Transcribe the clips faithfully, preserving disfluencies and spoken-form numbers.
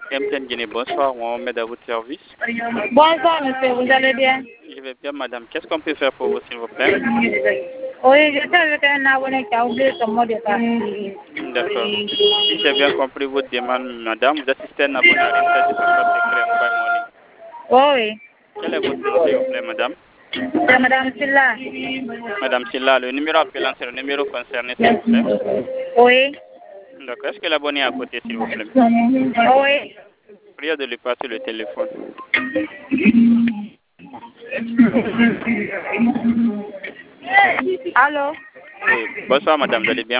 M T N Guinée, bonsoir, Mohamed à votre service. Bonsoir, monsieur, vous allez bien? Je vais bien, madame. Qu'est-ce qu'on peut faire pour vous, s'il vous plaît? Oui, je suis avec un abonné qui a oublié son mot de passe. D'accord. Si j'ai bien compris votre demande, madame, vous assistez à un abonné à l'Inter de votre carte secret Mobile Money. Oui. Quel est votre nom, s'il vous plaît, madame? C'est madame Silla. Madame Silla, le numéro appelant, c'est le numéro concerné, s'il vous plaît. Oui. D'accord. Est-ce que l'abonné est à côté, s'il vous plaît? Oui. Priez de lui passer le téléphone. Allô? Oui. Bonsoir, madame, vous allez bien?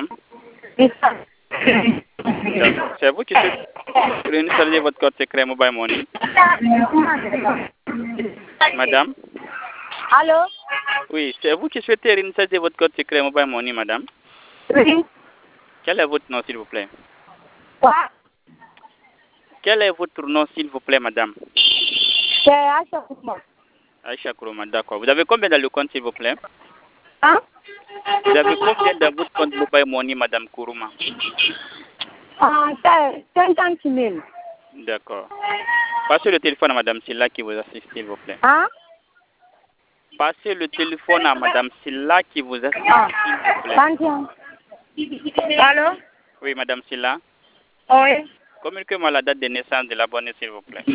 D'accord. C'est vous qui souhaitez réinstaller votre code secret Mobile Money? Madame? Allô? Oui, c'est vous qui souhaitez réinstaller votre code secret Mobile Money, madame? Oui. Quel est votre nom, s'il vous plaît? Quoi? Quel est votre nom, s'il vous plaît, madame? C'est Acha Kouma. Aïcha Kourouma, d'accord. Vous avez combien dans le compte, s'il vous plaît? Hein? Vous avez combien dans votre compte Mobile Money, madame Kourouma? Ah, c'est cinquante mille. D'accord. Passez le téléphone à madame Silla qui vous assiste, s'il vous plaît. Hein? Passez le téléphone à madame Silla qui vous assiste, Ah. s'il vous plaît. vingt et un. Allô? Oui, madame Silla. Oui. Communiquez-moi la date de naissance de l'abonné, s'il vous plaît.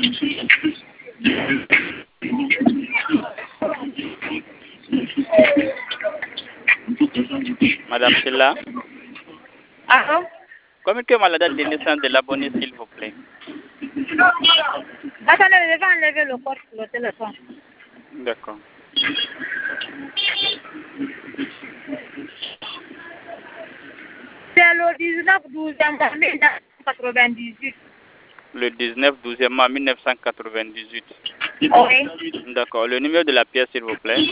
Madame Silla. Allô? Communiquez-moi la date de naissance de l'abonné, s'il vous plaît. Attendez, je vais enlever le code sur le téléphone. D'accord. C'est le dix-neuf douze mille neuf cent quatre-vingt-dix-huit. Le dix-neuf douzième mois mille neuf cent quatre-vingt-dix-huit. Oui. D'accord. Le numéro de la pièce, s'il vous plaît.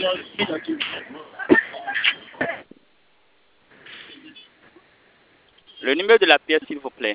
Le numéro de la pièce, s'il vous plaît.